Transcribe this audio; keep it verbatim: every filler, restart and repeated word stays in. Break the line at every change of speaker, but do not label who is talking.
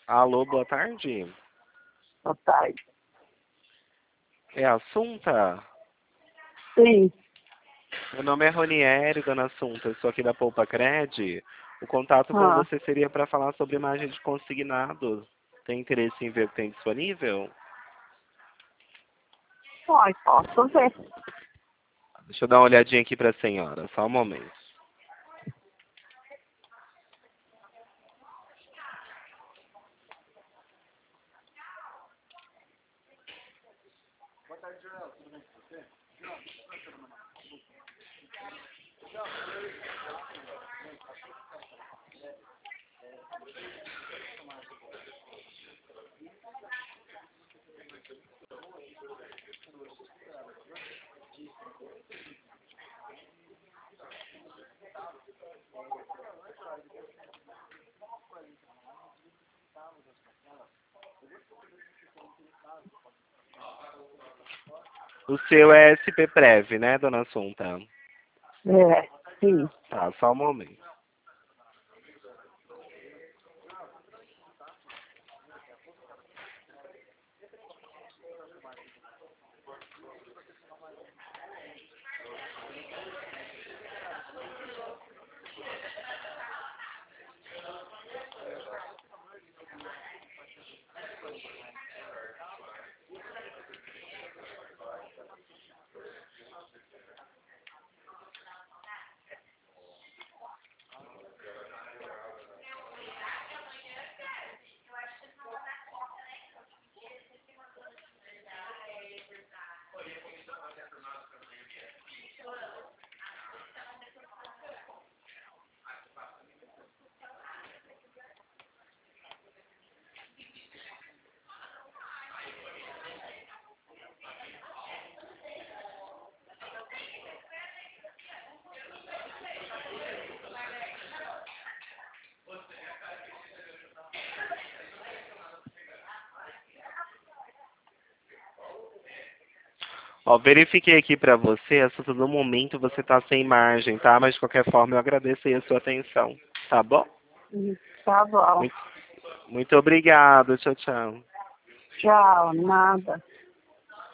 Alô, boa tarde.
Boa tarde.
É a Assunta?
Sim.
Meu nome é Ronieri, dona Assunta. Eu sou aqui da Poupa Cred. O contato com
Ah,
você seria para falar sobre imagem de consignados. Tem interesse em ver o que tem disponível?
pode, posso ver.
Deixa eu dar uma olhadinha aqui para a senhora, só um momento. O seu é S P Prev, né, dona Assunta?
É, sim.
Tá, só um momento. Ó, verifiquei aqui para você, Assunta, no momento você está sem margem, tá? Mas de qualquer forma eu agradeço aí a sua atenção, tá bom?
Hum, Tá bom.
Muito, muito obrigado, tchau, tchau.
Tchau, nada.